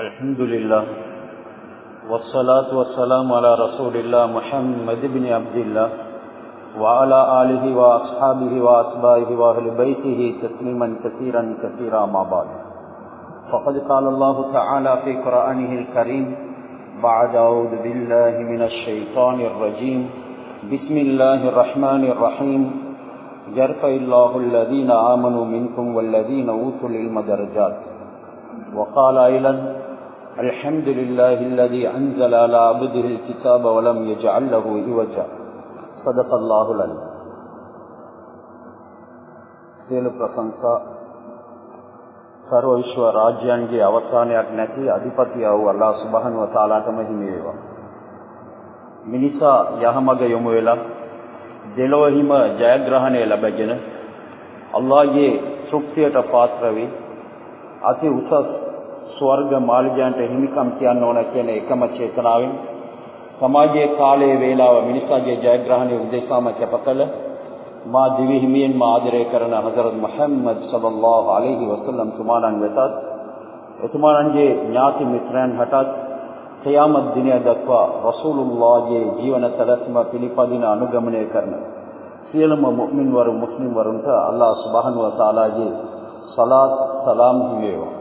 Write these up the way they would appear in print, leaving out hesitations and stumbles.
الحمد لله والصلاة والسلام على رسول الله محمد بن عبد الله وعلى آله وأصحابه وأتباعه وأهل بيته تسليما كثيرا كثيرا ما بعد فقد قال الله تعالى في قرآنه الكريم بعد أعوذ بالله من الشيطان الرجيم بسم الله الرحمن الرحيم يرفع الله الذين آمنوا منكم والذين أوتوا العلم درجات وقال أيضا الحمد لله الذي أنزل على عبده الكتاب ولم يجعل له عوجا صدق الله العليم. සියලු ප්‍රශංසා සර්ව විශ්ව රාජ්‍යයන්ගේ අවසානයක් නැති අධිපතිය වූ අල්ලාහ් සුබ්හානහු වතාලාටම හිමි වේවා. මිනිසා යහමඟ යොමු වෙලා දෙලොවහිම ජයග්‍රහණය ලැබගෙන අල්ලාහ්ගේ තෘප්තියට පාත්‍ර වී අති උසස් ස්වර්ග මාලිගයන්ට හිමිකම් කියන්න ඕන කියන එකම චේතනාවෙන් සමාජයේ කාලයේ වේලාව මිනිසාගේ ජයග්‍රහණය උදෙසාම කැපකල මා දිවි හිමියෙන් මා ආදරය කරන හදරත් මුහම්මද් සල්ලල්ලාහු අලයිහි වසල්ලම් තුමාණන් වෙතත් එතුමාණන්ගේ ඥාති මිත්‍රයන් හටත් ඛියාමත් දිනය දක්වා රසූලුල්ලාහගේ ජීවන සැලැස්ම පිළිපදින අනුගමනය කරන සියලුම මුමින් වරු මුස්ලිම් වරුන්ට අල්ලාහ් සුබ්හානහු වතාලාගේ සලාත් සලාම් වේවා.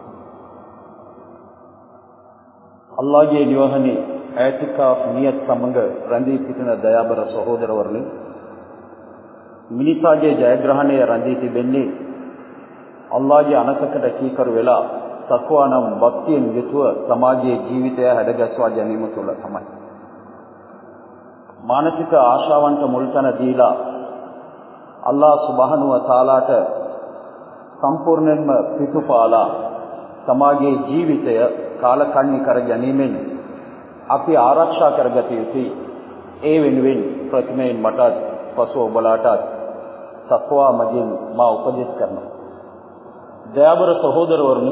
අල්ලාහගේ නිවහනේ ඇතිකාෆ් නියත් සමග රැඳී සිටින දයාබර සහෝදරවරුනි, මිනිසාගේ ජයග්‍රහණය රැඳී තිබෙන්නේ අල්ලාහගේ අනසකට කීකරු වෙලා තක්වා නම් භක්තියෙන් යුතුව සමාජයේ ජීවිතය හැඩගස්වා ගැනීම තුළ තමයි. මානසික ආශාවන්ට මුල්තැන දීලා අල්ලාහ් සුබ්හානහු වතාලාට සම්පූර්ණයෙන්ම පිටුපාලා සමාජයේ ජීවිතය කාලකන්ණි කර ගැනීමෙන් අපි ආරක්ෂා කරගත යුතුයි. ඒ වෙනුවෙන් ප්‍රථමයෙන් මටත් පසු ඔබලාටත් තක්වා මගින් මා උපදෙස් කරනවා. දයාබර සහෝදරවරුනි,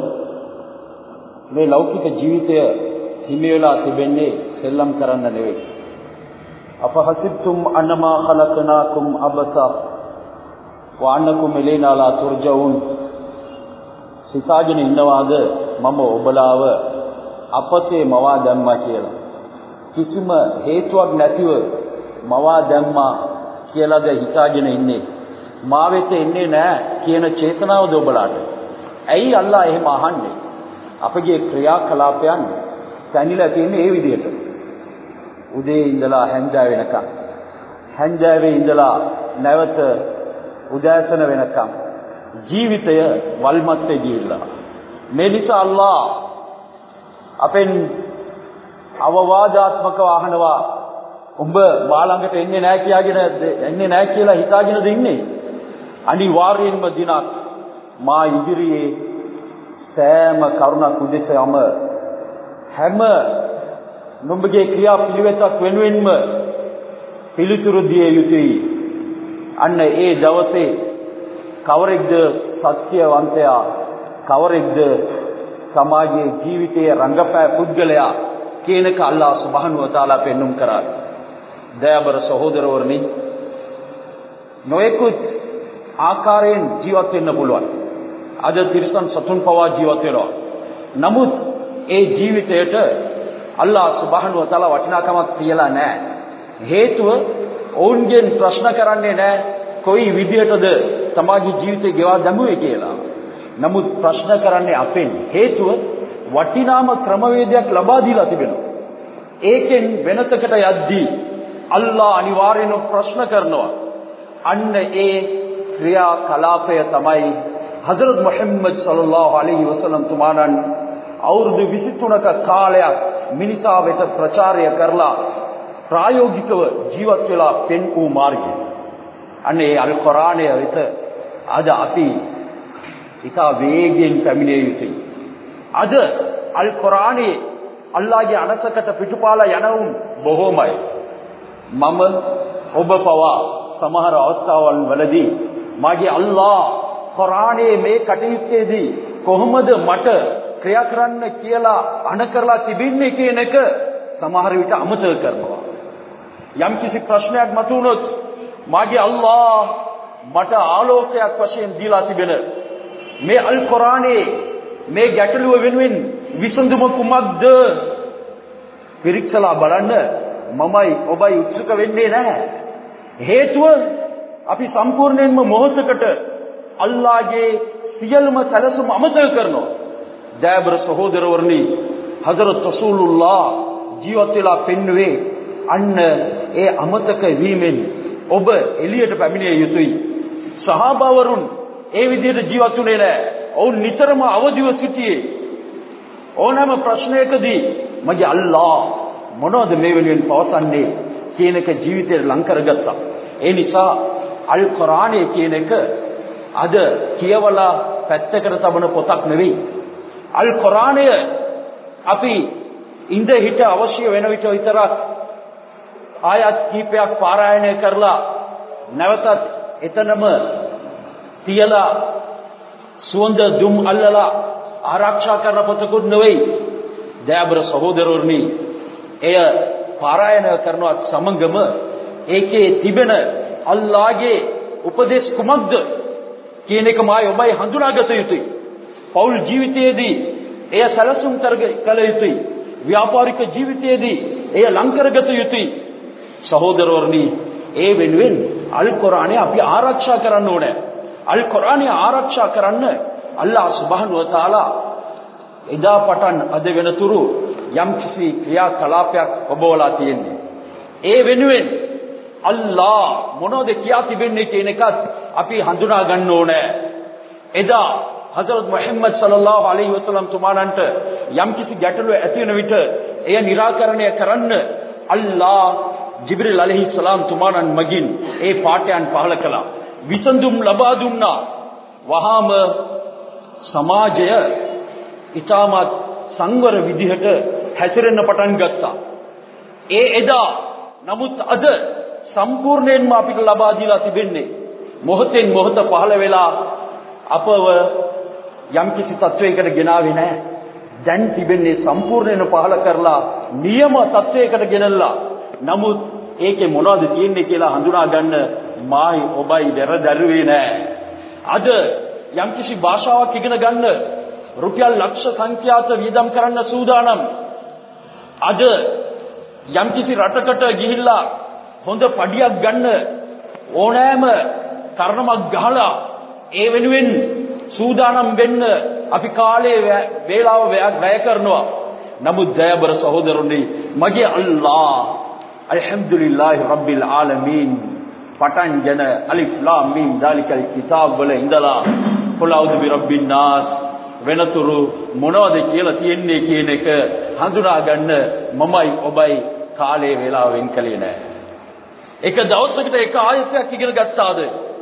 මේ ලෞකික ජීවිතය හිමි වෙලා තිබෙන්නේ සෙල්ලම් කරන්න නෙවෙයි. අපහසිබ්තුම් අන්නමා ඛලක්නාකුම් අබසා වඅන්නකුම් ඉලෛනා ලා තුර්ජවුන්. සිතාගෙන ඉන්නවාද මම ඔබලාව අපතේ මවා දැම්මා කියලා. කිසිම හේතුවක් නැතිව මවා දැම්මා කියලාද හිතාගෙන ඉන්නේ. මා වෙත එන්නේ නැහැ කියන චේතනාවද ඔබලාට? ඇයි අල්ලාහ් එහෙම අහන්නේ? අපගේ ක්‍රියාකලාපයන් තනිලා තියෙන්නේ ඒ විදිහට. උදේ ඉඳලා හැන්දෑව වෙනකම්, හැන්දෑවේ ඉඳලා නැවත උදෑසන වෙනකම් ජීවිතය වල්මත්තේ ගිහිල්ලා. මේ නිසා අල්ලාහ් අපෙන් අවවාදාත්මකව අහනවා, උඹ මා ළඟට එන්නේ නැහැ කියලා හිතාගෙනද ඉන්නේ? අනිවාර්යෙන්ම දිනක් මා ඉදිරියේ සෑම කරුණක් උදෙසම හැම නුඹගේ ක්‍රියා පිළිවෙතක් වෙනුවෙන්ම පිළිතුරු දිය යුතුයි. අන්න ඒ දවසේ කවරෙක්ද සත්‍යවන්තයා, කවරෙක්ද සමාජයේ ජීවිතයේ රංගපෑ පුද්ගලයා කියනක අල්ලාහ් සුබ්හානහු වතාලා පෙන්눔 කරා. දයාබර සහෝදරවරුනි, නොයෙකුත් ආකාරයෙන් ජීවත් වෙන්න පුළුවන්. අද තිරිසන් සතුන් පවා ජීවත් වෙනවා. නමුත් ඒ ජීවිතයට අල්ලාහ් සුබ්හානහු වතාලා වටිනාකමක් තියලා නැහැ. හේතුව ඔවුන්ගෙන් ප්‍රශ්න කරන්නේ නැහැ කොයි විදියටද සමාජීය ජීවිතේ ගෙවා දැමුවේ කියලා. නමුත් ප්‍රශ්න කරන්නේ අපෙන්. හේතුව වටිනාම ක්‍රමවේදයක් ලබා දීලා තිබෙනවා. ඒකෙන් වෙනතකට යද්දී අල්ලාහ් අනිවාර්යෙන්ම ප්‍රශ්න කරනවා. අන්න ඒ ක්‍රියා කලාපය තමයි හදරත් මුහම්මද් සල්ලල්ලාහු අලයිහි වසල්ලම් තුමාණන් අවුරුදු 23ක කාලයක් මිනිසා වෙත ප්‍රචාරය කරලා ප්‍රායෝගිකව ජීවත් වෙලා පෙන් වූ මාර්ගය. අනේ අල් කුර්ආනය වෙත අද අපි ඉතා වේගයෙන් පැමිණිය යුතුයි. අද අල් කුර්ආනයේ අල්ලාහගේ අනසකට පිටුපාලා යනවුන් බොහෝමයි. මම ඔබ පවා සමහර අවස්ථාවන් වලදී මාගේ අල්ලාහ් කුර්ආනයේ මේ කටයුත්තේදී කොහොමද මට ක්‍රියා කරන්න කියලා අණ කරලා තිබෙන්නේ කියන එක සමහර විට අමතක කරනවා. යම් කිසි ප්‍රශ්නයක් මතුනොත් මාගේ අල්ලාහ් මට ආලෝකයක් වශයෙන් දීලා තිබෙන මේ අල් කුර්ආනයේ මේ ගැටලුව වෙනුවෙන් විසඳුම කුමක්ද? පිරික්සලා බලන්න මමයි ඔබයි උත්සුක වෙන්නේ නැහැ. හේතුව අපි සම්පූර්ණයෙන්ම මොහොතකට අල්ලාහගේ සියලුම සැලසුම් අමතක කරනවා. ජයබර සහෝදරවරුනි, හදරත් රසූලුල්ලාහ ජීවත් වෙලා පෙන්වුවේ අන්න ඒ අමතක වීමෙන් ඔබ එළියට පැමිණිය යුතුයි. සහාබාවරුන් ඒ විදිහට ජීවත් වුණේ නැහැ. ඔවුන් නිතරම අවදිව සිටියේ. ඕනෑම ප්‍රශ්නයකදී මගේ අල්ලාහ් මොනවද මේ වෙනුවෙන් පවසන්නේ කියන එක ජීවිතයට ලං කරගත්තා. ඒ නිසා අල් කුර්ආනයේ කියන එක අද කියවලා පැත්තකට තබන පොතක් නෙවෙයි. අල් කුර්ආනය අපි ඉඳ හිට අවශ්‍ය වෙන විට විතරක් ආයත් කීපයක් පාරායනය කරලා නැවතත් එතනම තියලා සුවඳ දුම් අල්ලලා ආරක්ෂා කරන පොතකුත් නෙවෙයි. දයාබර සහෝදරවරුනි, එය පාරායනය කරනවත් සමගම ඒකේ තිබෙන අල්ලාහගේ උපදේශ කුමක්ද කියන එක මායි ඔබයි හඳුනාගත යුතුයි. පෞල් ජීවිතයේදී එය සැලසුම් කළ යුතුයි. ව්‍යාපාරික ජීවිතයේදී එය ලං කරගත යුතුයි. සහෝදරවරුනි, ඒ වෙනුවෙන් අල් කුර්ආනය අපි ආරක්ෂා කරන්න ඕනේ. අල් කුර්ආනය ආරක්ෂා කරන්න අල්ලාහ් සුබ්හානහු වතාලා එදා පටන් අද වෙනතුරු යම්කිසි ක්‍රියාකලාපයක් ඔබවලා තියෙන්නේ. ඒ වෙනුවෙන් අල්ලාහ් මොනවද කියා තිබෙන්නේ කියන එකත් අපි හඳුනා ගන්න ඕනේ. එදා හසරත් මුහම්මද් සල්ලල්ලාහු අලයිහි වසල්ලම් තුමාණන්ට යම්කිසි ගැටලුව ඇති වෙන විට එය निराකරණය කරන්න අල්ලාහ් ජිබ්‍රීල් අලයිහි සලාම් තුමාණන් මගින් ඒ පාඨයන් පහල කළා. විසඳුම් ලබා දුන්නා. වහාම සමාජය ඉතාමත් සංවර විදිහට හැසිරෙන්න පටන් ගත්තා. ඒ එදා නමුත් අද සම්පූර්ණයෙන්ම අපිට ලබා දීලා තිබෙන්නේ මොහොතෙන් මොහොත පහළ වෙලා අපව යම්කිසි තත්වයකට ගෙනාවේ නැහැ. දැන් තිබෙන්නේ සම්පූර්ණයෙන්ම පහළ කරලා නියම තත්වයකට ගෙනල්ලා. නමුත් ඒකේ මොනවද තියෙන්නේ කියලා හඳුනා ගන්න මායි ඔබයි දරුවේ නැහැ. අද යම්කිසි භාෂාවක් ඉගෙන ගන්න රුපියල් ලක්ෂ සංඛ්‍යාත වියදම් කරන්න සූදානම්. අද යම්කිසි රටකට ගිහිල්ලා හොඳ පඩියක් ගන්න ඕනෑම තරණමක් ගහලා ඒ වෙනුවෙන් සූදානම් වෙන්න අපි කාලේ වේලාව වැය කරනවා. නමුත් දයාබර සහෝදරනි, මගේ අල්ලාහ් අල්හම්දුලිල්ලාහි රබ්බිල් ආලමීන් පටන් ගෙන අලිෆ් ලාම් මීම් දාලිකල් කිතාබ් වල ඉඳලා කුල් අඋදු බිරබ්බින් නාස් වෙනතුරු මොනවද කියලා තියෙන්නේ කියන එක හඳුනා ගන්න මමයි ඔබයි කාලේ වේලාව වෙන් කළේ නැහැ. එක දවසකට එක ආයතයක් ඉගෙන ගත්තාද?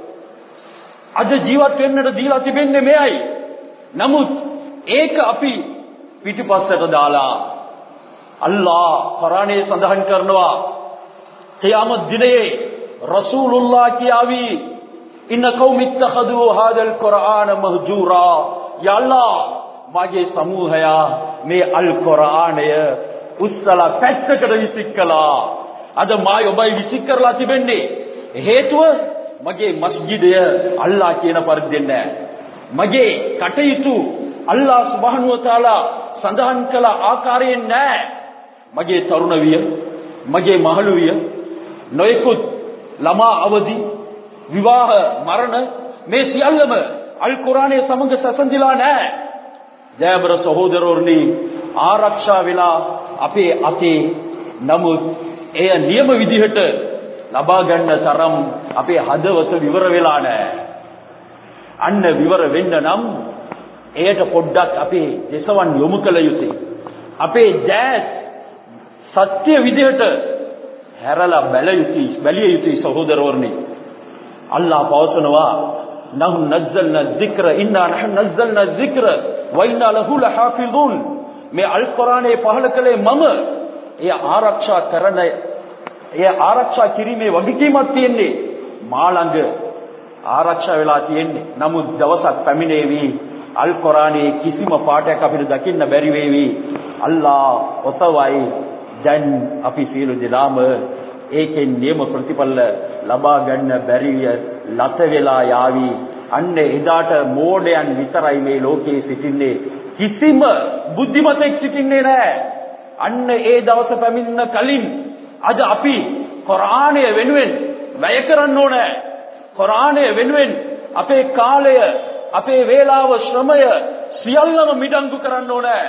අද ජීවත් වෙන්නට දීලා තිබෙන්නේ මෙයයි. නමුත් ඒක අපි පිටිපස්සට දාලා අල්ලාහ් කුර්ආනයේ සඳහන් කරනවා ඛියාමත් දිනේ රසූලුල්ලාහ් කියාවි ඉන්න කෞමි ඉත්තඛදු හාදල් කුර්ආන මහ්ජූරා. යා අල්ලාහ්, මගේ සමූහය මේ අල් කුර්ආනය උස්සලා පැත්තකට විසිකලා. අද මායි ඔබයි විසික් කරලා තිබෙන්නේ. හේතුව මගේ මස්ජිදය අල්ලාහ් කියන පරිදි නැහැ. මගේ කටයුතු අල්ලාහ් සුබ්හානහු වතාලා සඳහන් කළ ආකාරයෙන් නැහැ. මගේ තරුණ විය, මගේ මහලු විය, නොයෙකුත් ළමා අවදි, විවාහ මරණ මේ සියල්ලම අල් කුර්ආනයේ සමග සැසඳිලා නැහැ. ජයබර සහෝදරවරුනි, ආරක්ෂා වෙලා අපේ අතේ. නමුත් එය නියම විදිහට ලබා ගන්න තරම් අපේ හදවත විවර වෙලා නැහැ. අන්න විවර වෙන්න නම් එයට පොඩ්ඩක් අපේ දේශවන් යොමු කළ යුතුයි. අපේ දැස් සත්‍ය විදිහට හැරලා බැලිය යුතුයි සහෝදරවරුනි. අල්ලාහ් පවසනවා නහු නස්සල්නා ධික්ර ඉන්නා නහු නස්සල්නා ධික්ර ව ඉන්නා ලහු ලහාෆිදුන්. මේ අල් කුර්ආනයේ පහල කළේ මම. එය ආරක්ෂා කිරීමේ වගකීමක් තියෙන්නේ මා ළඟ. ආරක්ෂා වෙලා තියෙන්නේ. නමුත් දවසක් පැමිණේවි අල් කුර්ආනයේ කිසිම පාඩයක් අපිට දකින්න බැරි වේවි. අල්ලාහ් ඔතවයි දැන් අපි සියලු දෙනාම ඒකෙන් නියම ප්‍රතිඵල ලබා ගන්න බැරිය ලත වෙලා යාවි. අන්න එදාට මෝඩයන් විතරයි මේ ලෝකේ සිටින්නේ. කිසිම බුද්ධිමතෙක් සිටින්නේ නැහැ. අන්න ඒ දවස පැමිණෙන කලින් අද අපි කුර්ආනය වෙනුවෙන් වැය කරන්න ඕනේ. කුර්ආනය වෙනුවෙන් අපේ කාලය, අපේ වේලාව, ශ්‍රමය සියල්ලම මිඩංගු කරන්න ඕනේ.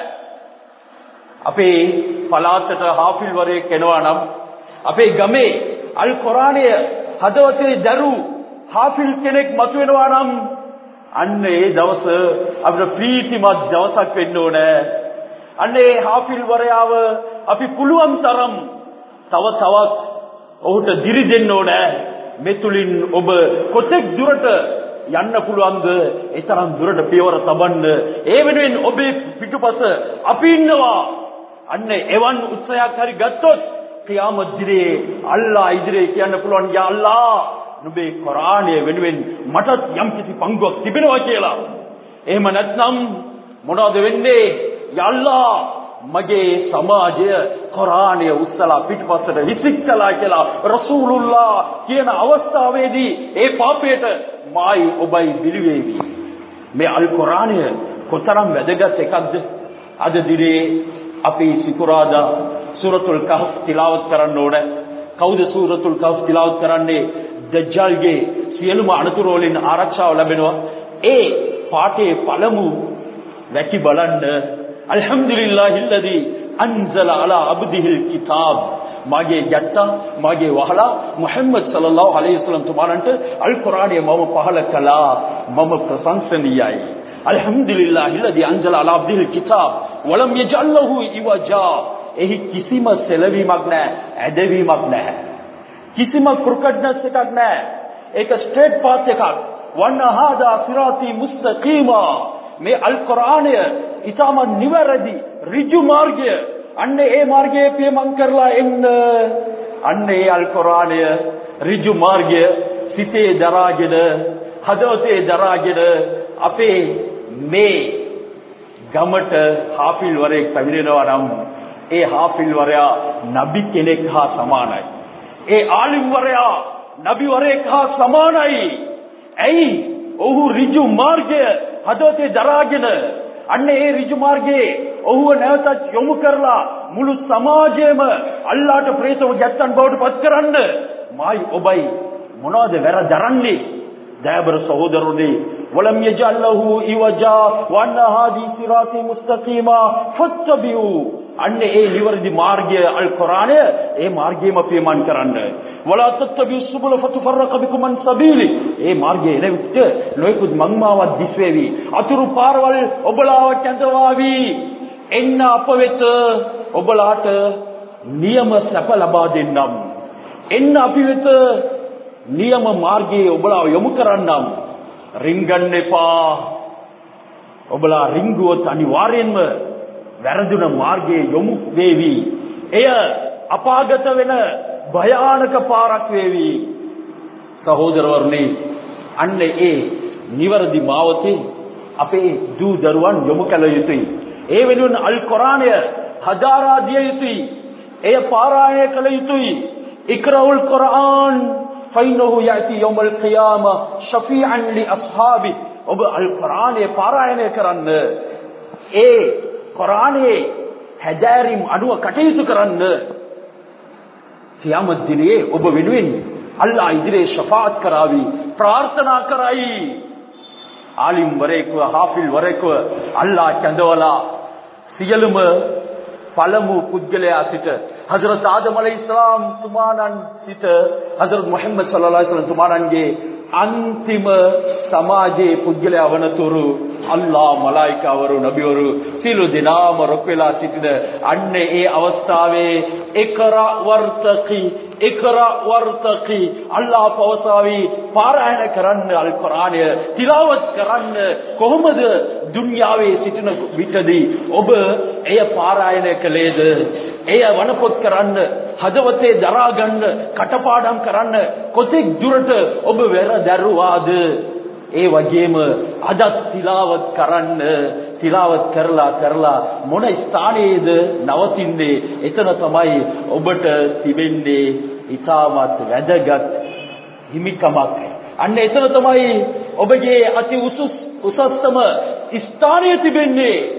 අපේ පළාතට හාෆිල්වරයෙක් එනවා නම්, අපේ ගමේ අල් කුර්ආනය හදවතේ දරු හාෆිල් කෙනෙක් මතුවෙනවා නම්, අන්න ඒ දවස අපේ ප්‍රීතිමත් දවසක් වෙන්න ඕනේ. අන්න ඒ හාෆිල්වරයාව අපි පුළුවන් තරම් තව තවත් ඔහුට දිරි දෙන්න ඕනේ. මෙතුලින් ඔබ කොතෙක් දුරට යන්න පුළුවන්ද ඒ තරම් දුරට පියවර තබන්න. ඒ වෙනුවෙන් ඔබේ පිටුපස අපි ඉන්නවා. අන්න එවන් උත්සාහයක් හරි ගත්තොත් කියාමත් දිනේ අල්ලා ඉදිරියේ කියන්න පුළුවන්, යා අල්ලා නුඹේ කුර්ආනය වෙනුවෙන් මටත් යම්කිසි පංගුවක් තිබෙනවා කියලා. එහෙම නැත්නම් මොනවද වෙන්නේ? යා අල්ලා මගේ සමාජය කුර්ආනය උස්සලා පිටපස්සට විසිකලා කියලා රසූලුල්ලාහ කියන අවස්ථාවේදී ඒ පාපයට මායි ඔබයි බිලිවේවි. මේ අල් කුර්ආනය කොතරම් වැදගත් එකක්ද? අද දිනේ අපි සිකුරාදා සූරතුල් කහෆ් තිලාවත් කරන්න ඕනේ. කවුද සූරතුල් කහෆ් තිලාවත් කරන්නේ? දජ්ජල්ගේ සියලුම අනතුරු වලින් ආරක්ෂාව ලැබෙනවා. ඒ පාඨයේ පළමු වැකි බලන්න, අල්හම්දුලිල්ලාහිල්ලදි අන්සල අලා අබ්දිහිල් කිතාබ්. මාගේ ජත්තා, මාගේ වහලා මුහම්මද් සල්ලල්ලාහු අලයිහි වසල්ලම් තුමාලන්ට අල් කුර්ආනය මම පහල කළා. මම ප්‍රශංසනීයයි. අල්හම්දුලිල්ලාහිල්ලදි අන්සල අලා අබ්දිහිල් කිතාබ් වලම් යජල් ලහු ඉවජා. එහි කිසිම සෙලවීමක් නැහැ, ඇදවීමක් නැහැ, කිසිම ක්‍රිකට්නස් එකක් නැහැ. ඒක ස්ට්‍රේට් පාත් එකක්. වන්න හාදා සිරාති මුස්තකීමා. මේ අල් කුර්ආනය ඊටම නිවැරදි ඍජු මාර්ගය. අන්න ඒ මාර්ගයේ පියමන් කරලා එන්න. අන්න ඒ අල් කුර්ආනය ඍජු මාර්ගය සිතේ දරාගෙන, හදවතේ දරාගෙන අපේ මේ ගමට හාෆිල් වරයෙක් පැමිණෙනවා නම් ඒ හාෆිල් වරයා නබි කෙනෙක් හා සමානයි. ඒ ආලිම් වරයා නබි වරයෙක් හා සමානයි. ඇයි? ඔහු ඍජු මාර්ගය හදවතේ දරාගෙන, අන්න ඒ ඍජු මාර්ගයේ ඔහුව නැවතත් යොමු කරලා මුළු සමාජයේම අල්ලාහට ප්‍රේතව ගැත්තන් බවට පත් කරන්න මායි ඔබයි මොනවද වැරදරන්නේ? දයාබර සහෝදරෝනි, වලම් යජල් ලහු ඉවජා වන්න හාදි සිරාති මුස්තකීමා ෆත්තබිඋ. අන්න ඒ නිවැරදි මාර්ගය අල් කුර්ආනය, ඒ මාර්ගයම පියමන් කරන්න. වලා තත්තබිඋ සුබුල ෆතුෆරක බිකුම් අන් සබීලි. ඒ මාර්ගයේ එනවිට නොයෙකුත් මංමාවත් දිස්වේවි, අතුරු පාරවල් ඔබලාව කැඳවාවි. එන්න අප වෙත ඔබලාට නියම සැප ලබා දෙන්නම්. එන්න අපි වෙත නියම මාර්ගයේ ඔබලාව යොමු කරන්නම්. රින්ගන්න එපා. ඔබලා රින්ගුවොත් අනිවාර්යෙන්ම වැරදුන මාර්ගයේ යොමු වේවි. එය අපාගත වෙන භයානක පාරක් වේවි. සහෝදරවරුනි, අන්න ඒ නිවැරදි මාවතේ අපේ දූ දරුවන් යොමු කළ යුතුයි. ඒ වෙනුවෙන් අල් කුර්ආනය හදාරා දිය යුතුයි. එය පාරායනය කළ යුතුයි. ඉක්රාඋල් කුර්ආන් ෆයිනහු යති යෞමල් ඛියාමා ෂෆීඅන් ලි අස්හාබි. ඔබ අල් කුර්ආනය පාරායනය කරන්න. ඒ කුර්ආනයේ හැදෑරීම් අනුව කටයුතු කරන්න. ඛියාමත් දිනේ ඔබ වෙනුවෙන් අල්ලාහ ඉදිරියේ ශෆාඅත් කරાવી, ප්‍රාර්ථනා කරයි. ආලිම් වරේකව, හාෆිල් වරේකව අල්ලාහ කැඳවලා සියලුම පළමු පුද්ගලයා සිට හදරත් ආදම් අලයිහිස්සලාම් තුමාණන් සිට හදරත් මුහම්මද් සල්ලල්ලාහු අලයිහි වසල්ලම් තුමාණන්ගේ අන්තිම සමාජයේ පුද්ගලයා වනතුරු අල්ලාහ, මලායිකාවරු, නබිවරු සියලු දෙනාම රොක් වෙලා සිටින අන්න ඒ අවස්ථාවේ ඉක්රා වර්තකි අල්ලාහ පවසාවි, පාරායන කරන්න අල් කුර්ආනය, තිලාවත් කරන්න. කොහොමද දුන්යාවේ සිටින විටදී ඔබ එය පාරායන කළේද? එය වනපොත් කරන්න, හදවතේ දරා ගන්න, කටපාඩම් කරන්න කොතෙක් දුරට ඔබ වැරදරුවාද? ඒ වගේම අදත් තිලාවත් කරන්න. තිලාවත් කරලා මොන ස්ථානයේද නවතින්නේ? එතන තමයි ඔබට තිබෙන්නේ ඉතාමත් වැදගත් හිමිකමක්. අන්න එතන තමයි ඔබගේ අති උසස්තම ස්ථානය තිබෙන්නේ.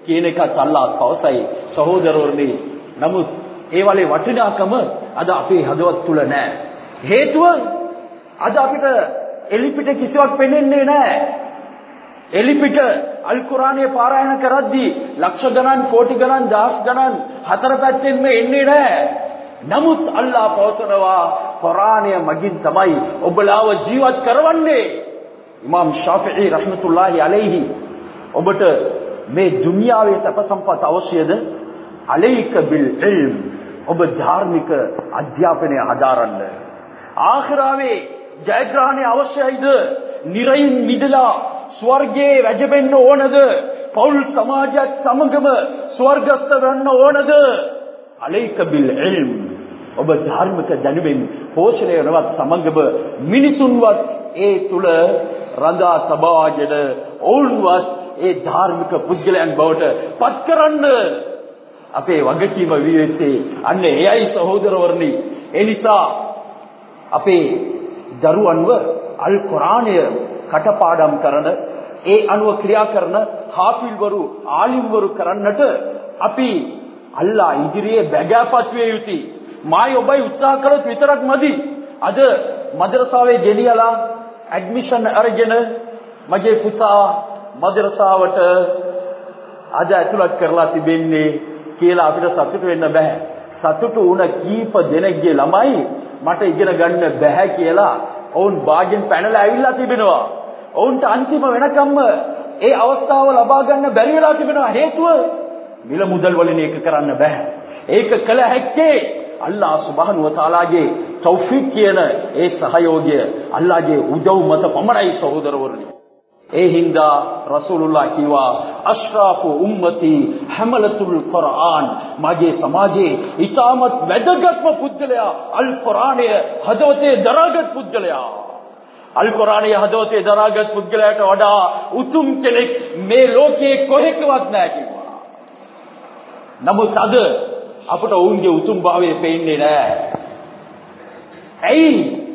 කියන එකත් අල්ලාහ් පවසයි. සහෝදරවරුනි, නමුත් ඒ වලේ වටිනාකම අද අපේ හදවත් තුල නැහැ. හේතුව අද අපිට එලිපිට කිසිවක් පෙනෙන්නේ නැහැ. එලිපිට අල් කුර්ආනයේ පාරායන කරද්දී ලක්ෂ ගණන්, කෝටි ගණන්, දහස් ගණන් හතර පැත්තෙන්ම එන්නේ නැහැ. නමුත් අල්ලාහ් පවසනවා කුර්ආනය මගින් තමයි ඔබලාව ජීවත් කරවන්නේ. ඉමාම් ශාෆිঈ රහ්මතුල්ලාහි අලයිහි ඔබට මේ දුනියාවේ සැප සම්පත් අවශ්‍යද? අලයික බිල් ඉල්ම්, ඔබ ධාර්මික අධ්‍යාපනය හදාරන්න. ආඛිරාවේ ජයග්‍රහණය අවශ්‍යයිද? නිරයින් මිදලා ස්වර්ගයේ වැජබෙන්න ඕනද? පෞල් සමාජයත් සමගම ස්වර්ගස්ත වෙන්න ඕනද? අලයික බිල් ඉල්ම්, ඔබ ධාර්මික දැනුමින් පෝෂණය වෙනවත් සමගම මිනිසුන්වත් ඒ තුල රඳා තබාගෙන ඕන්වත් ඒ ධාර්මික පුද්ගලයන් බවට පත් කරන්න අපේ වගකීම විය යුත්තේ අන්න එයයි සහෝදරවරුනි. ඒ නිසා අපේ දරුවන්ව අල් කුර්ආනය කටපාඩම් කරන, ඒ අනුව ක්‍රියා කරන හාෆිල්වරු, ආලිම්වරු කරන්නට අපි අල්ලාහ් ඉදිරියේ බැගෑපත් විය යුතුයි. මායි ඔබයි උත්සාහ කළොත් විතරක් මදි. අද මද්රසාවේ ගෙනියලා ඇඩ්මිෂන් අරගෙන මගේ පුතා මද්රසාවට අද ඇතුළත් කරලා තිබෙන්නේ කියලා අපිට සතුටු වෙන්න බෑ. සතුටු වුණ කීප දෙනෙක්ගේ ළමයි මට ඉගෙන ගන්න බෑ කියලා ඔවුන් බාගෙන් පැනලා ඇවිල්ලා තිබෙනවා. ඔවුන්ට අන්තිම වෙනකම්ම ඒ අවස්ථාව ලබා ගන්න බැරි වෙලා තිබෙනවා. හේතුව මිල මුදල් වලින් ඒක කරන්න බෑ. ඒක කළ හැක්කේ අල්ලාහ් සුබ්හානහු වතාලාගේ තෞෆීක් කියන ඒ සහයෝගය, අල්ලාහගේ උදව් මත පමණයි සහෝදරවරුනි. ඒ හින්දා රසූලුල්ලාහ් කිව්වා අශ්රාෆු උම්මති හමලතුල් කුර්ආන්, මගේ සමාජයේ ඉතාමත් වැදගත්ම පුද්ගලයා අල් කුර්ආනය හදවතේ දරාගත් පුද්ගලයා. අල් කුර්ආනය හදවතේ දරාගත් පුද්ගලයාට වඩා උතුම් කෙනෙක් මේ ලෝකයේ කොහෙකවත් නැහැ කිව්වා. නමුත් අද අපට ඔවුන්ගේ උතුම් භාවය පේන්නේ නැහැ. ඇයි?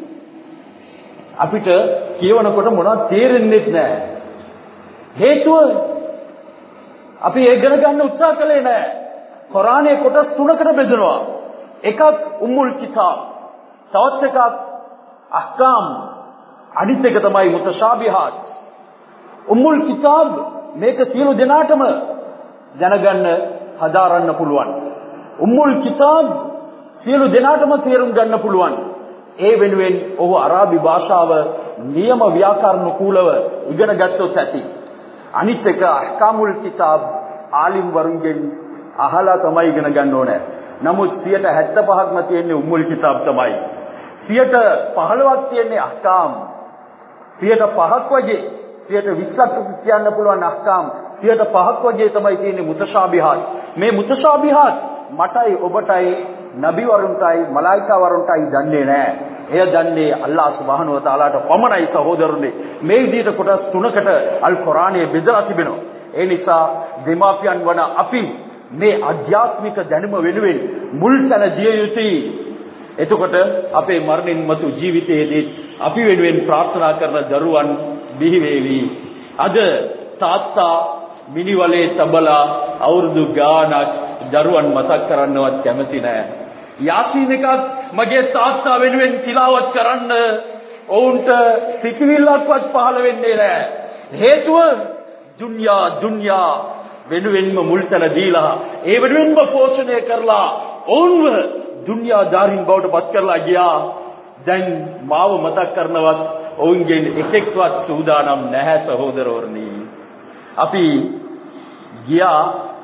අපිට කියවනකොට මොනවද තේරෙන්නේ නැහැ. හේතුව අපි ඒ ඉගෙන ගන්න උත්සාහ කළේ නැහැ. කුර්ආනයේ කොටස් තුනකට බෙදනවා. එකක් උම්මුල් කිතාබ්, තවත් එකක් අහ්කාම්, අනිත් එක තමයි මුතශාබිහාත්. උම්මුල් කිතාබ් මේක සියලු දෙනාටම දැනගන්න, හදාරන්න පුළුවන්. උම්මුල් කිතාබ් සියලු දෙනාටම තේරුම් ගන්න පුළුවන්. ඒ වෙනුවෙන් ඔහු අරාබි භාෂාව නියම ව්‍යාකරණ කූලව ඉගෙන ගත්තොත් ඇති. අනිත් එක අහ්කාමුල් කිතාබ් ආලිම් වරුන්ගෙන් අහලා තමයි ඉගෙන ගන්න ඕනේ. නමුත් 75%ක්ම තියෙන්නේ උම්මුල් කිතාබ් තමයි. 15%ක් තියෙන්නේ අහ්කාම්. 5%ක් වගේ 20%ක් කියන්න පුළුවන් අහ්කාම්. 5%ක් වගේ තමයි තියෙන්නේ මුතශාබිහාත්. මේ මුතශාබිහාත් මටයි ඔබටයි නබිවරුන්ටයි මලායිකාවරුන්ටයි දන්නේ නැහැ. එය දන්නේ අල්ලාහ් සුබ්හානහු වතාලාට පමණයි සහෝදරනේ. මේ විදිහට කොටස් තුනකට අල් කුර්ආනයේ බෙදලා තිබෙනවා. ඒ නිසා දෙමාපියන් වන අපි මේ අධ්‍යාත්මික දැනුම වෙනුවෙන් මුල් තැන දිය යුතුයි. එතකොට අපේ මරණින් මතු ජීවිතයේදී අපි වෙනුවෙන් ප්‍රාර්ථනා කරන දරුවන් බිහි වේවි. අද තාත්තා මිනිවලේ තබලා අවුරුදු ගාණක් දරුවන් මතක් කරන්නවත් කැමති නැහැ. යාසීන් එකක් මගේ තාත්තා වෙනුවෙන් තිලාවත් කරන්න ඔවුන්ට සිතිවිල්ලක්වත් පහළ වෙන්නේ නැහැ. හේතුව දුන්යා වෙනුවෙන්ම මුල්තන දීලා ඒ වෙනුවෙන්ම පෝෂණය කරලා ඔවුන්ව දුන්යාදාරින් බවට පත් කරලා ගියා. දැන් මාව මතක් කරනවත් ඔවුන්ගෙන් එකෙක්වත් සූදානම් නැහැ සහෝදරවරුනි. අපි ගියා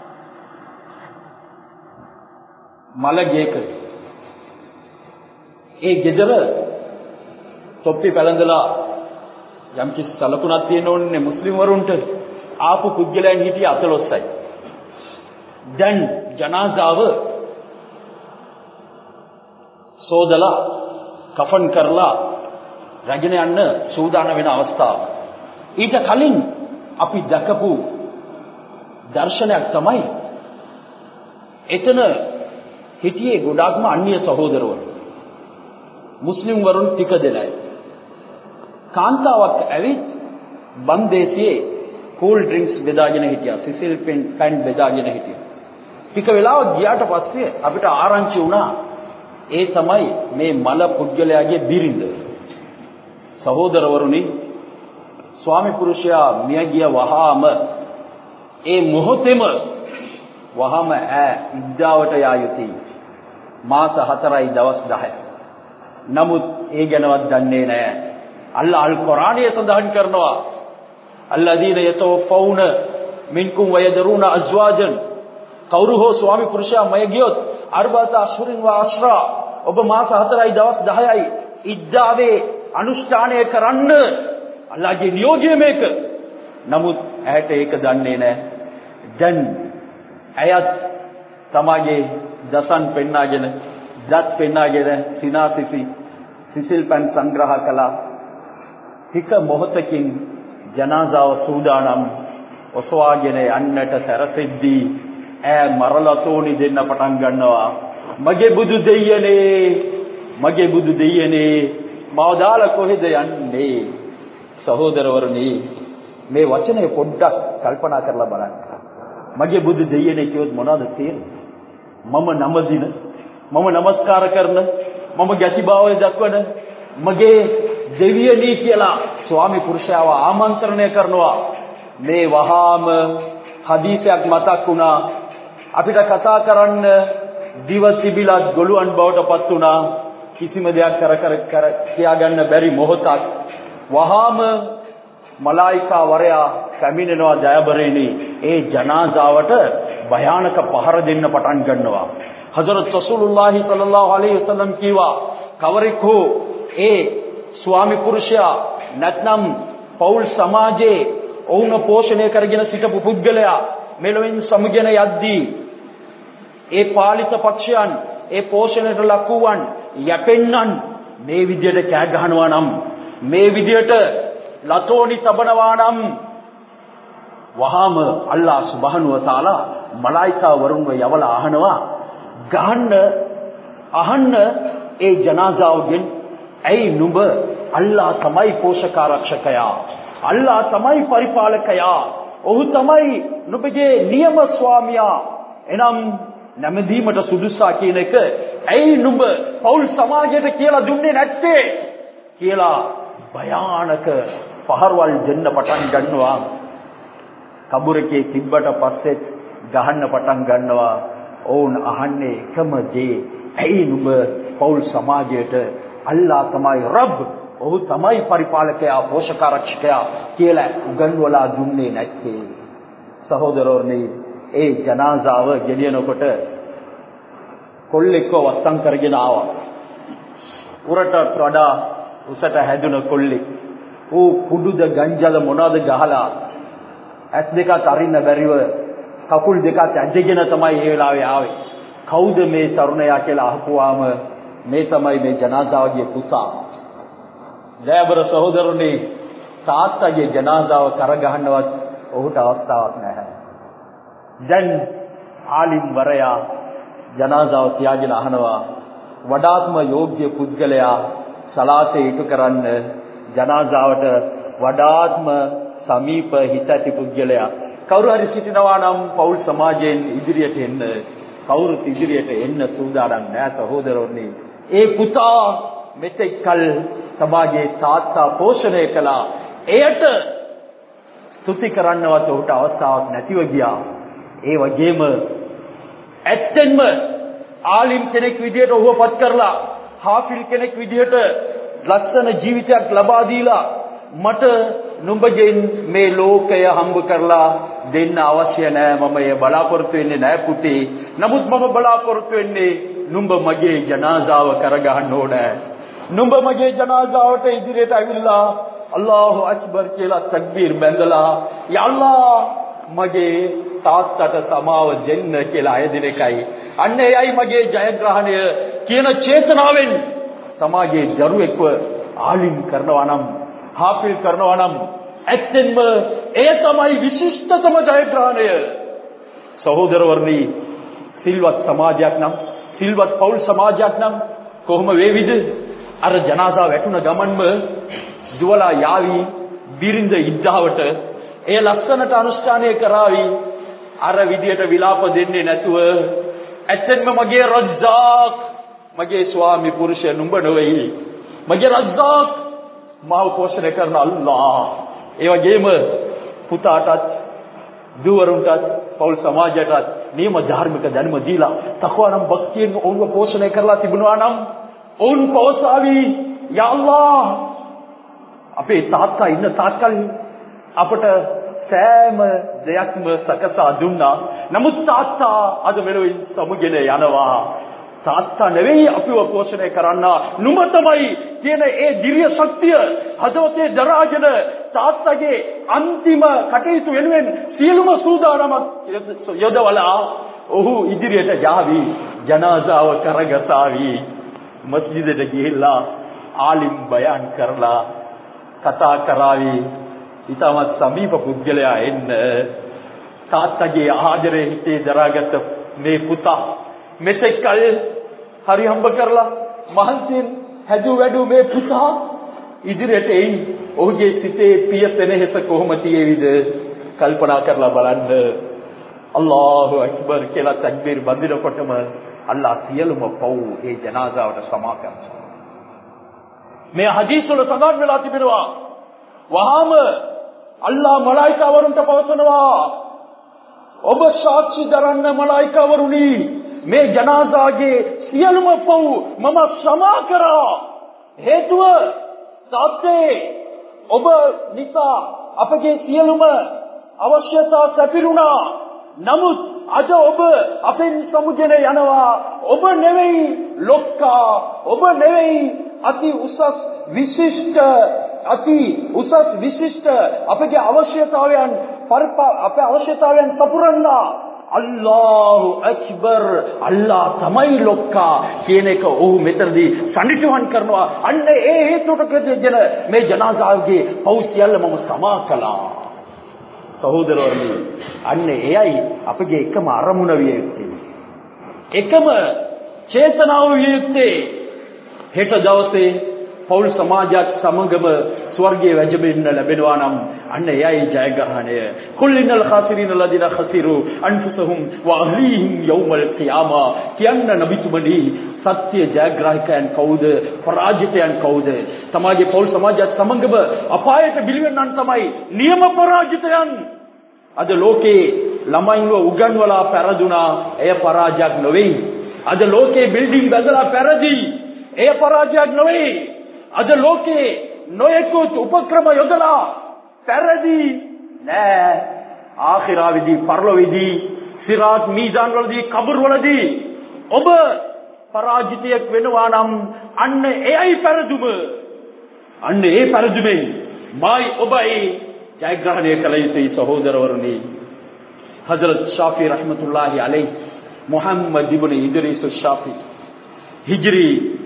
මලගේක. ඒ ගෙදර තොප්පි පැලඳලා යම් කිසි සලකුණක් තියෙන්න ඕනේ මුස්ලිම් වරුන්ට. ආපු පුද්ගලයන් හිටිය 14යි. දැන් ජනාසාව සෝදලා කෆන් කරලා රැගෙන යන්න සූදානම් වෙන අවස්ථාව. ඊට කලින් අපි දැකපු දර්ශනයක් තමයි එතන හිටියේ ගොඩාක්ම අන්‍ය සහෝදරවරු. මුස්ලිම් වරුන් ටික දෙනයි. කාන්තාවක් ඇවිත් බන්දේසියේ කූල් ඩ්‍රින්ක්ස් බෙදාගෙන හිටියා. සිසිල් පැන් බෙදාගෙන හිටියා. ටික වෙලාවක් ගියාට පස්සේ අපිට ආරංචි වුණා ඒ තමයි මේ මල පුද්ගලයාගේ බිරිඳ. සහෝදරවරුනි, ස්වාමි පුරුෂයා මිය ගිය වහාම ඒ මොහොතේම වහාම ඉද්දාවට යා යුතුයි. මාස 4යි දවස් 10යි. නමුත් ඒ ගැනවත් දන්නේ නැහැ. අල්ලාහ් අල් කුර්ආනයේ සඳහන් කරනවා අල්ලදීන යතවෆෞන මින්කුම් වයදරුන අස්වාජන්, කවුරු හෝ ස්වාමි පුරුෂයා මය ගියොත් අර්බත අෂුරින් වාස්රා, ඔබ මාස 4යි දවස් 10යි ඉද්දාවේ අනුෂ්ඨානය කරන්න. අල්ලාහගේ නියෝගය මේක. නමුත් ඇයට ඒක දන්නේ නැහැ. දැන් ඇයත් තමගේ දසන් පෙන්නාගෙන දත් පෙන්නාගෙන සිනාසිසි සිසිල් පන් සංග්‍රහ කළා. ටික මොහොතකින් ජනාසාව සූදානම් ඔසවාගෙන යන්නට සැරසෙද්දී ඈ මරලතෝනි දෙන්න පටන් ගන්නවා. මගේ බුදු දෙයියනේ, මගේ බුදු දෙයියනේ, මාව දාලා කොහෙද යන්නේ? සහෝදරවරුනි, මේ වචනේ පොඩ්ඩක් කල්පනා කරලා බලන්න. මගේ බුදු දෙයියනේ කියොත් මොනවද තියෙන්නේ? මම නමදින, මම නමස්කාර කරන, මම ගැතිභාවය දක්වන මගේ දෙවියනි කියලා ස්වාමි පුරුෂයාව ආමන්ත්‍රණය කරනවා. මේ වහාම හදීසයක් මතක් වුණා. අපිට කතා කරන්න දිව තිබිලත් ගොළුන් බවට පත් වුණා. කිසිම දෙයක් කර කියාගන්න බැරි මොහොතක් වහාම මලායිකා වරයා පැමිණෙනවා ජයබරේනි. ඒ ජනාසාවට භයානක පහර දෙන්න පටන් ගන්නවා. හසරත් රසූලුල්ලාහි සල්ලල්ලාහු අලයිහි වසල්ලම් කීවා, කවරෙක් හෝ ඒ ස්වාමි පුරුෂයා නැත්නම් පෞල් සමාජයේ ඔවුන් පෝෂණය කරගෙන සිටපු පුද්ගලයා මෙලොවින් සමුගෙන යද්දී ඒ පාලිත පක්ෂයන්, ඒ පෝෂණයට ලකුවන් යැපෙන්නන් මේ විදියට කෑ ගහනවා නම්, මේ විදියට ලතෝනි තබනවා නම් වහාම අල්ලාහ් සුබ්හානහු වතාලා මලායිකා වරුන්ව යවලා අහනවා, ගහන්න අහන්න ඒ ජනාසාවගෙන්, ඇයි නුඹ අල්ලාහ් තමයි පෝෂකාරක්ෂකයා, අල්ලාහ් තමයි පරිපාලකයා, ඔහු තමයි නුඹගේ නියම ස්වාමියා, එනම් නැමදීමට සුදුසා කියන එක ඇයි නුඹ පෞල් සමාජයට කියලා දුන්නේ නැත්තේ කියලා භයානක පහරවල් දෙන්න පටන් ගන්නවා. කබුරකේ තිබ්බට පස්සේ ගහන්න පටන් ගන්නවා. ඔවුන් අහන්නේ එකම දේ, ඇයි නුඹ පෞල් සමාජයට අල්ලාහ් තමයි රබ්, ඔහු තමයි පරිපාලකයා, පෝෂකාරක්ෂකයා කියලා උගන්වලා දුන්නේ නැත්තේ? සහෝදරවරුනි, ඒ ජනාසාව ගෙනියනකොට කොල්ලෙක්ව වත්තම් කරගෙන ආවා. උරටත් වඩා උසට හැදුන කොල්ලෙක්. ඌ කුඩුද ගංජල මොනවද ගහලා ඇස් දෙකත් අරින්න බැරිව කකුල් දෙකත් ඇදගෙන තමයි ඒ වෙලාවේ ආවේ. කවුද මේ තරුණයා කියලා අහපුවාම මේ තමයි මේ ජනාසාවගේ පුතා. දයාබර සහෝදරනි, තාත්තගේ ජනාසාව කරගහන්නවත් ඔහුට අවස්ථාවක් නැහැ. දැන් ආලිම් වරයා ජනාසාව තියාගෙන අහනවා, වඩාත්ම යෝග්‍ය පුද්ගලයා සලාතේ ඉටු කරන්න, ජනාසාවට වඩාත්ම සමීප හිත ඇති පුද්ගලයා කවුරු හරි සිටිනවා නම් පෞල් සමාජයෙන් ඉදිරියට එන්න. කවුරුත් ඉදිරියට එන්න සූදානම් නැහැ සහෝදරවරුනි. ඒ පුතා මෙතෙක් කල සමාජයේ තාත්තා පෝෂණය කළා. එයට ස්තුති කරන්නවත් ඔහුට අවස්ථාවක් නැතිව ගියා. ඒ වගේම ඇත්තෙන්ම ආලිම් කෙනෙක් විදියට ඔහුව පත් කරලා, හාෆිල් කෙනෙක් විදියට ලස්සන ජීවිතයක් ලබා දීලා, මට නුඹගෙන් මේ ලෝකය හම්බ කරලා දෙන්න අවශ්‍ය නැහැ, මම ඒ බලාපොරොත්තු වෙන්නේ නැහැ පුතේ. නමුත් මම බලාපොරොත්තු වෙන්නේ නුඹ මගේ ජනාසාව කරගහන්න ඕනේ. නුඹ මගේ ජනාසාවට ඉදිරියට ඇවිල්ලා අල්ලාහු අක්බර් කියලා තක්බීර් බැඳලා යා අල්ලාහ් මගේ තාත්තට සමාව දෙන්න කියලා ආයදින එකයි. අන්න එයයි මගේ ජයග්‍රහණය කියන චේතනාවෙන් සමාජයේ දරුවෙක්ව ආලිම් කරනවා නම්, හාෆිල් කරනවා නම්, ඇත්තෙන්ම එය තමයි විශිෂ්ටතම ජයග්‍රහණය. සහෝදරවරුනි, සිල්වත් සමාජයක් නම්, සිල්වත් පෞල් සමාජයක් නම් කොහොම වේවිද? අර ජනාසාව වැටුණ ගමන්ම දුවලා යාවි බිරිඳ ඉද්දාවට ඒ ලක්ෂණට අනුෂ්ඨානය කරાવી අර විදියට විලාප දෙන්නේ නැතුව ඇත්තෙන්ම මගේ රජ්ජාක් මගේ ස්වාමි පුරුෂය නුඹ නෙවෙයි මගේ රජ්ජාක් මාව පෝෂණය කරන අල්ලා ඒ වගේම පුතාටත් දුවරුන්ටත් පෞල් සමාජයටත් නියම ධාර්මික දැනුම දීලා තකවා නම් භක්තියෙන් ඔවුන්ව පෝෂණය කරලා තිබුණා නම් ඔවුන් පෝසාවි යා අල්ලා අපේ තාත්තා ඉන්න තාත්කල් අපට සෑම දෙයක්ම සකසා දුන්නා නමුත් තාත්තා අද මෙලොවින් සමුගෙන යනවා තාත්තා නෙවෙයි අපිව පෝෂණය කරන්න නුඹ තමයි කියන ඒ දිව්‍ය ශක්තිය හදවතේ දරාගෙන තාත්තගේ අන්තිම කටයුතු වෙනුවෙන් සියලුම සූදානමක් යොදවලා ඔහු ඉදිරියට යාවි ජනාසාව කරගසාවි මස්ජිදට ගිහිල්ලා ආලිම් බයන් කරලා කතා කරાવી ඊටමත් සමීප පුද්ගලයා එන්න තාත්තගේ ආදරේ හිතේ දරාගත් මේ පුතා මෙතෙක් කල හරි හම්බ කරලා මහන්සියෙන් හැදු වැඩු මේ පුතා ඉදිරියට එයි ඔහුගේ සිතේ පිය සෙනෙහස කොහොම තියේවිද කල්පනා කරලා බලන්න අල්ලාහු අක්බර් කියලා තක්බීර් බඳිනකොටම අල්ලාහ් සියලුම පව් ඒ ජනාසාවට සමා කරනවා මේ හදීස් වල සඳහන් වෙලා තිබෙනවා වහාම අල්ලාහ් මලායිකාවරුන්ට පවසනවා ඔබ සාක්ෂි දරන්න මලායිකාවරුනි මේ ජනාසාගේ සියලුම පව් මම සමා කරා හේතුව තාත්තේ ඔබ නිසා අපගේ සියලුම අවශ්‍යතා සැපිරුණා නමුත් අද ඔබ අපෙන් සමුගෙන යනවා ඔබ නෙවෙයි ලොක්කා ඔබ නෙවෙයි අති උසස් විශිෂ්ට අපගේ අවශ්‍යතාවයන් අපේ අවශ්‍යතාවයන් සපුරන්නා අල්ලාහු අක්බර් අල්ලාහ් තමයි ලොක්කා කියන එක ඔහු මෙතනදී සම්නිටුවන් කරනවා අන්න ඒ හේතුවට මේ ජනාසාවගේ පව් සියල්ල මම සමා කළා සහෝදරවරුනි අන්න එයයි අපගේ එකම අරමුණ විය යුත්තේ එකම චේතනාව විය යුත්තේ හෙට දවසේ පෞල් සමාජයත් සමගම ස්වර්ගයේ වැජඹෙන්න ලැබෙනවා නම් අන්න එයයි ජයග්‍රහණය කුල්ලිනල් ખાසිරින ලදින ખසිරු අන්ෆුසහුම් වඅහ්ලීහිම් යෞමල් ඛියාමා කියන්න නබිතුමනි සත්‍ය ජයග්‍රාහකයන් කවුද පරාජිතයන් කවුද සමාජයේ පෞල් සමාජයත් සමගම අපායට බිලිවෙන්නන් තමයි නියම පරාජිතයන් අද ලෝකේ ළමයින්ව උගන්වලා පෙරදුනා එය පරාජයක් නෙවෙයි අද ලෝකේ බිල්ඩින් බදලා පෙරදී එය පරාජයක් නෙවෙයි අද ලෝකේ නොයෙකුත් උපක්‍රම යොදලා පෙරදී නෑ ආඛිරාවේදී පරලොවේදී සිරාත් මීසාන් වලදී කබර් වලදී ඔබ පරාජිතයෙක් වෙනවා නම් අන්න එයයි පෙරදුම අන්න ඒ පෙරදුමෙන් මායි ඔබයි ජයග්‍රහණය කළ යුතුයි සහෝදරවරුනි හදරත් ශාෆි රහ්මතුල්ලාහි අලයිහි මුහම්මද් ඉබ්න ඉද්‍රීස් ශාෆි හිජ්රි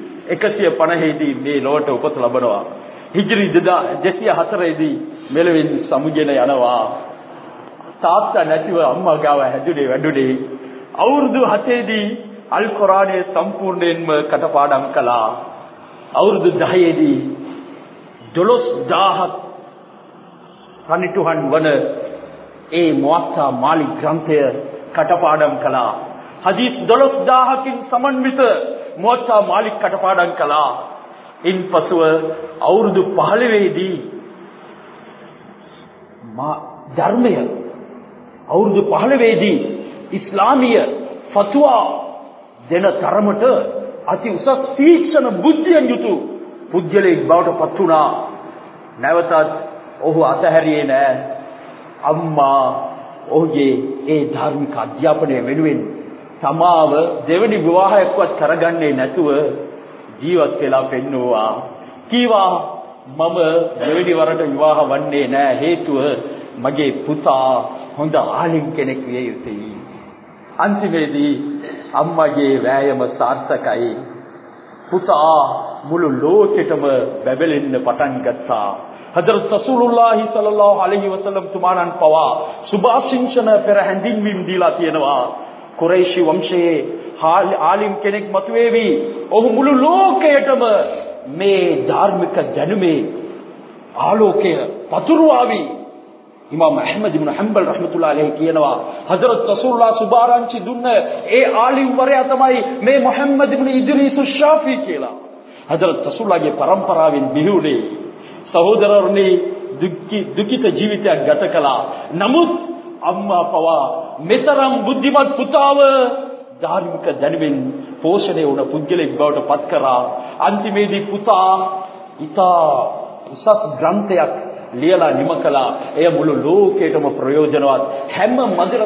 150 දී මේ ලොවට උපත ලැබනවා හිජ්රි 204 දී මෙලොවින් සමුගෙන යනවා තාත්තා නැතිව අම්මා ගාව හැදුනේ වැඩුනේ අවුරුදු 7 දී අල් කුර්ආනයේ සම්පූර්ණයෙන්ම කටපාඩම් කළා අවුරුදු 10 දී 12000ක් සනිටුහන් වන ඒ මුවත්තා මාලික් ග්‍රන්ථය කටපාඩම් කළා හදීස් 12000කින් සමන්විත මුවත්තා මාලික් කටපාඩම් කළා ඉන්පසුව අවුරුදු 15 දී ධර්මය අවුරුදු 15 දී ඉස්ලාමීය ෆත්වා දෙන තරමට අති උසස් තීක්ෂණ බුද්ධියෙන් යුතු පුජ්‍යලෙක් බවට පත් වුණා නැවතත් ඔහු අතහැරියේ නෑ අම්මා ඔහුගේ ඒ ධර්මික අධ්‍යාපනය වෙනුවෙන් තමාව දෙවෙනි විවාහයක්වත් කරගන්නේ නැතුව ජීවත් වෙලා පෙන්නුවා කීවා මම දෙවෙනි වරට විවාහ වන්නේ නෑ හේතුව මගේ පුතා හොඳ ආලිම් කෙනෙක් විය යුතුයි අන්තිමේදී අම්මගේ වෑයම සාර්ථකයි පුතා මුළු ලෝකෙටම බැබලෙන්න පටන් ගත්තා හදරත් රසූලුල්ලාහි සල්ලල්ලාහු අලයිහි වසල්ලම් තුමාණන් පවා සුභාශිංසන පෙර හැඳින්වීම දීලා තියෙනවා කුරයිෂි වංශයේ ආලිම් කෙනෙක් මතුවේවි ඔහු මුළු ලෝකයටම මේ ධාර්මික දැනුමේ ආලෝකය පතුරවාවි ඉමාම් අහ්මද් ඉබ්න හම්බල් රහ්මතුල්ලාහි අලයිහි කියනවා හදරත් රසූලුල්ලාහ සුබාරංචි දුන්න ඒ ආලිම් වරයා තමයි මේ මුහම්මද් ඉබ්න ඉද්‍රීස් ශාෆි කියලා. හදරත් රසූලුල්ලාහගේ පරම්පරාවෙන් බිහිවුනේ සහෝදරවරුනි දුකිත ජීවිතයක් ගත කළා. නමුත් අම්මා පවා මෙතරම් බුද්ධිමත් පුතාව ධාර්මික දැනුමින් පෝෂණය වුණ පුද්ගලෙක් බවට පත් කරා. අන්තිමේදී පුතා ඉතා උසස් ග්‍රන්ථයක් ලියලා නිම කළා. එය මුළු ලෝකයටම ප්‍රයෝජනවත්. හැම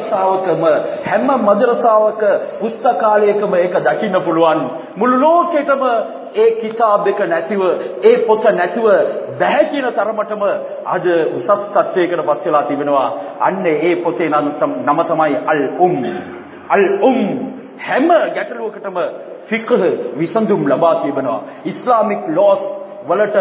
මදරසාවක පුස්තකාලයකම ඒක දකින්න පුළුවන්. මුළු ලෝකෙටම ඒ කිතාබ් එක නැතිව, ඒ පොත නැතිව බැහැ කියන තරමටම අද උසස් තත්ත්වයකට පත් වෙලා තිබෙනවා. අන්න ඒ පොතේ නම තමයි අල් හැම ගැටලුවකටම ෆික්හ් විසඳුම් ලබා තිබෙනවා. ඉස්ලාමික් ලෝස් වලට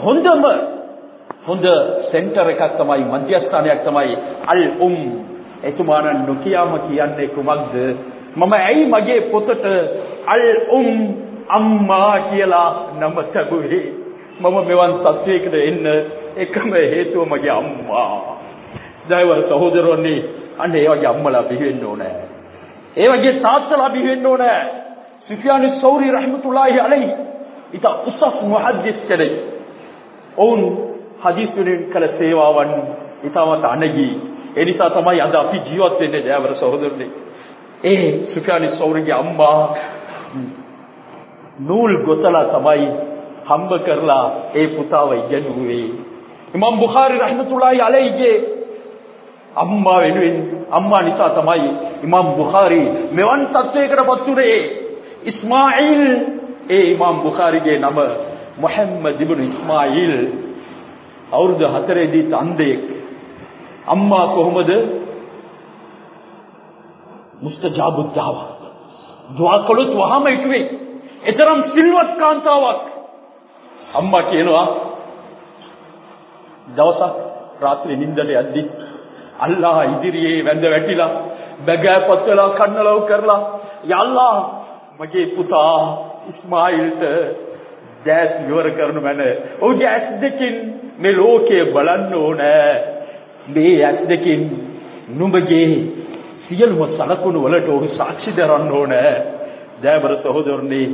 හොඳ සෙන්ටර් එකක් තමයි, මධ්‍යස්ථානයක් තමයි අල් එතුමාන නොකියාම කියන්නේ කුමක්ද? මම ඇයි මගේ පොතට අල් අම්මා කියලා නම තබුවේ? මම මෙවන් තත්වයකට එන්න එකම හේතුව මගේ අම්මා. දයවල් සහෝදරවනි, අන්න ඒ වගේ අම්මලා බිහි වෙන්න ඕනේ. ඒ වගේ තාත්තලා බිහි වෙන්න ඕනේ. සුෆියානු සෞරි රහ්මතුල්ලාහි අලයිහි ඉත උසස් මුහද්දිස් කෙනෙක්. ඔවුන් හදීස් වලින් කළ සේවාවන් ඉතාමත් අනගී. ඒ නිසා තමයි අද අපි ජීවත් වෙන්නේ දයවල් සහෝදරනි. ඒ සුෆියානු සෞරිගේ අම්මා නූල් ගොතලා තමයි හම්බ කරලා ඒ පුතාව ඉගෙනුවේ. ඉමාම් බුඛාරි රහ්මතුල්ලාහි අලයිහිගේ අම්මා වෙනුවෙන්, අම්මා නිසා තමයි ඉමාම් බුඛාරි මෙවන් තත්වයකට පත් වුණේ. ඉස්මායිල්, ඒ ඉමාම් බුඛාරිගේ නම මුහම්මද් ඉබ්න ඉස්මායිල්, අවුරුදු 4 දී තන්දෙක්. අම්මා කොහොමද? මුස්තජාබුත් දාවා. දුආ කළොත් වහම ඉටුවේ. එතරම් සිල්වත් කාන්තාවක්. අම්මා කියනවා දවසක් රාත්‍රී නිින්දට යද්දී අල්ලාහ ඉදිරියේ වැඳ වැටිලා බගෑපත් වෙලා කන්නලව් කරලා, යා අල්ලාහ් මගේ පුතා ඉස්මායිල්ට දැස් ඉවර කරනු මැන. ඔහුගේ ඇස් දෙකින් මේ ලෝකය බලන්න ඕනේ. මේ ඇස් දෙකින් නුඹගේ සියලුම සලකුණු වලට ඔහු සාක්ෂි දරන්න ඕනේ. දයබර සහෝදරනි,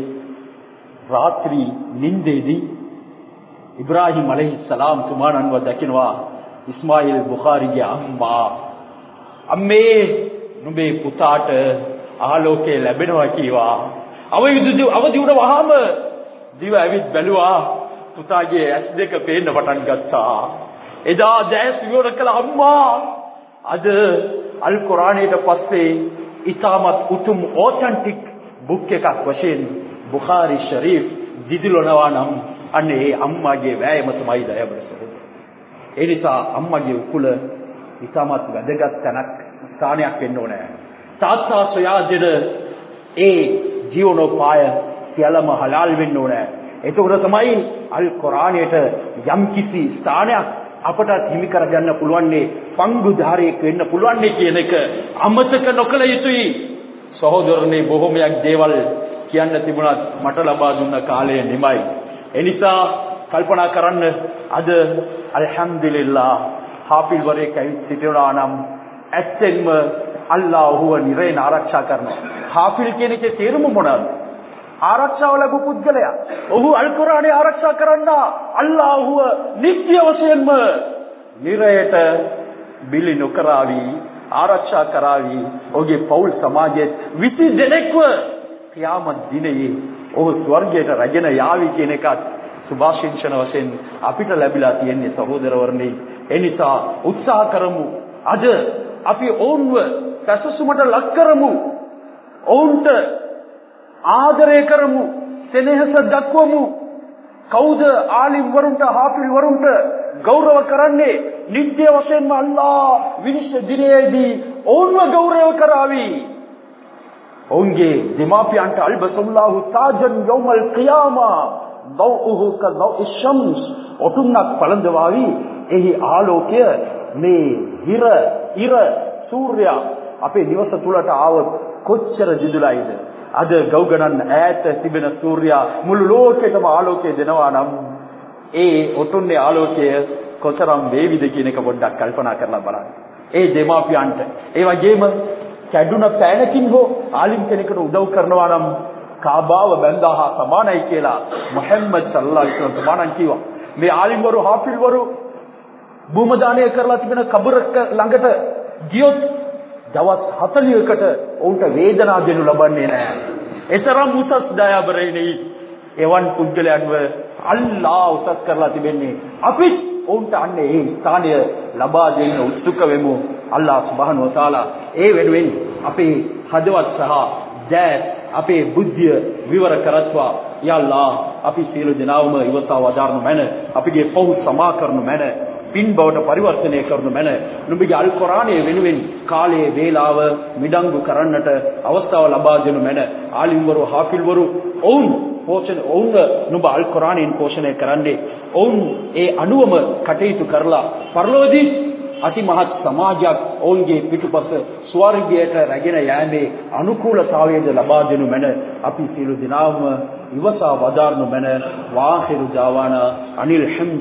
රාත්‍රී නින්දේදී ඉබ්‍රාහිම් අලයිහිස්සලාම් තුමාණන්ව දකිනවා ඉස්මායිල් බුඛාරිගේ අම්මා. අම්මේ නුඹේ පුතාට ආලෝකය ලැබෙනවා කීවා. අවදි වුණ වහම දිව ඇවිත් බැලුවා. පුතාගේ ඇස් දෙක පේන්න පටන් ගත්තා. එදා දැස් විවර කළ අම්මා අද අල් කුර්ආනයට පස්සේ ඉතාමත් උතුම් ඔතෙන්ටික් බුක් එකක් වශයෙන් බුඛාරි ශරීෆ් දිදිලනවා නම් අනේ අම්මාගේ වෑයම තමයි දයබර සහෝදර. ඒ නිසා අම්මාගේ උකුල ඉතාමත් වැදගත් ස්ථානයක් වෙන්න ඕනේ. තාත්තා සොයා දෙන ඒ ජීවනෝපාය සියල්ලම හලාල් වෙන්න ඕනේ. එතකොට තමයි අල් කුර්ආනයට යම් කිසි ස්ථානයක් අපට හිමි කරගන්න පුළුවන්නේ, පංගුධාරයක් වෙන්න පුළුවන්නේ කියන එක අමතක නොකළ යුතුයි. සහෝදරනේ, බොහොමයක් දේවල් කියන්න තිබුණත් මට ලබා දුන්න කාලය නිමයි. එනිසා කල්පනා කරන්න, අද අල්හම්දුලිල්ලාහ් හාෆිල් වරේක සිටිනවා නම් ඇත්තෙන්ම අල්ලාහ් ඔහුව නිරේන ආරක්ෂා කරනවා. හාෆිල් කියන එකේ තේරුම මොනවාද? ආරක්ෂාව ලැබු පුද්ගලයා. ඔහු අල් කුර්ආනය ආරක්ෂා කරන්න අල්ලාහ් ඔහුව නිත්‍ය වශයෙන්ම නිරයට බිලි නොකරાવી ආරක්ෂා කරાવી. ඔහුගේ පෞල් සමාජයේ 20 දෙනෙක්ව ඛියාමත් දිනයේ ඔහු ස්වර්ගයට රැගෙන යාවි කියන එකත් සුභාශිංසන වශයෙන් අපිට ලැබිලා තියෙන්නේ සහෝදරවරුනි. එනිසා උත්සාහ කරමු. අද අපි ඔවුන්ව පැසසුමට ලක් කරමු. ඔවුන්ට ආදරය කරමු, සෙනෙහස දක්වමු. කවුද ආලිම් වරුන්ට, හාෆිල් වරුන්ට ගෞරව කරන්නේ? නිත්‍ය වශයෙන්ම අල්ලාහ් විනිශ්චය දිනයේදී ඔවුන්ව ගෞරව කරાવી. ඔවුන්ගේ දෙමාපියන්ට අල්බසුල්ලාහු තාජන් යෞමල් ඛියාමා දෞඋහු කදෞഇ ෂම්ස්, ඔටුන්නක් පළඳවාවි. එහි ආලෝකය මේ ඉර සූර්යා අපේ නිවස තුලට ආවොත් කොච්චර දිදුලයිද? අද ගෞගණන් ඈත තිබෙන සූර්යා මුළු ලෝකෙටම ආලෝකය දෙනවා නම් ඒ ඔටුන්නේ ආලෝකය කොතරම් වේවිද කියන එක පොඩ්ඩක් කල්පනා කරලා බලන්න. ඒ දෙමාපියන්ට ඒ වගේම කැඩුන පෑනකින් හෝ ආලිම් කෙනෙකුට උදව් කරනවා නම් කාබාව බැඳා සමානයි කියලා මුහම්මද් සල්ලල්ලාහු අලයිහි වසල්ලම් සමානන් කිව්වා. මේ ආලිම්වරු හාෆිල්වරු භූමදානය කරලා තිබෙන කබරක ළඟට ගියොත් දවස් 40කට උන්ට වේදනාව දෙනු ලබන්නේ නැහැ. ඒතරම් උසස් දයාබරයිනේ එවන් පුද්ගලයන්ව අල්ලා උසස් කරලා තිබෙන්නේ. අපි උන්ට අන්නේ ඒ ස්ථානය ලබා දෙන්න උත්සුක වෙමු. අල්ලා සුබ්හානහු වතාලා ඒ වෙනුවෙන් අපේ හදවත් සහ දැස් අපේ බුද්ධිය විවර කරත්වා. යා අල්ලා අපි සියලු දෙනාම ඉවසා වදාරනු මැන අපගේ පව් සමා කරනු මැන පින් බවට පරිවර්තනය කරනු මැන නුඹගේ අල් කුර්ආනයේ වෙනුවෙන් කාලයේ වේලාව මිඩංගු කරන්නට අවස්ථාව ලබා දෙනු මැන ආලිම්වරු හාෆිල්වරු ඔවුන් නුඹ අල් කුර්ආනයෙන් පෝෂණය කරන්නේ ඔවුන් ඒ අනුවම කටයුතු කරලා පරලෝකදී අතිමහත් සමාජයක් ඔවුන්ගේ පිටුපස ස්වර්ගයට රැගෙන යෑමේ අනුකූලතාවයද ලබා දෙනු මැන අපි සියලු දෙනාම ඉවසා වදාරනු මැන වාඛිරු දාවානා අනිල්